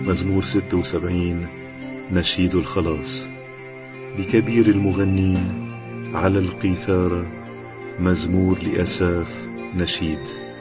مزمور 76. نشيد الخلاص. بكبير المغنين على القيثارة، مزمور لأساف. نشيد.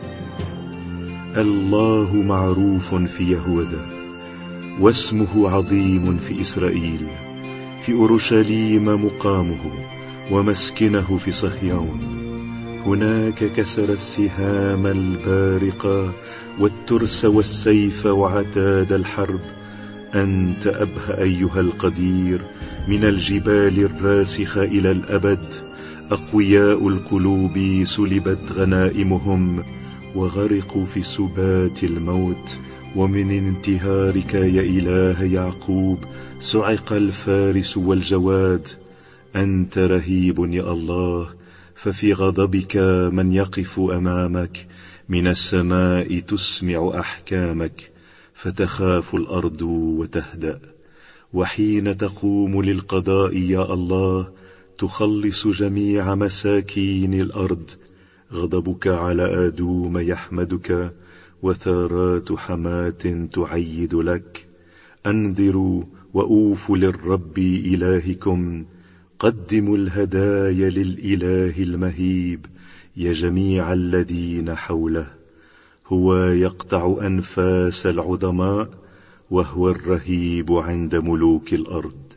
الله معروف في يهوذا، واسمه عظيم في إسرائيل. في أورشليم مقامه، ومسكنه في صهيون. هناك كسر السهام البارقة، والترس والسيف وعتاد الحرب. أنت أبهى أيها القدير من الجبال الراسخة إلى الأبد. أقوياء القلوب سلبت غنائمهم، وغرقوا في سبات الموت. ومن انتهارك يا إله يعقوب صعق الفارس والجواد. أنت رهيب يا الله، ففي غضبك من يقف أمامك. من السماء تسمع أحكامك، فتخاف الأرض وتهدأ. وحين تقوم للقضاء يا الله، تخلص جميع مساكين الأرض. غضبك على آدوم يحمدك، وثارات حماة تعيد لك. أنذروا وأوفوا للرب إلهكم، قدموا الهدايا للإله المهيب. يا جميع الذين حوله، هو يقطع أنفاس العظماء، وهو الرهيب عند ملوك الأرض.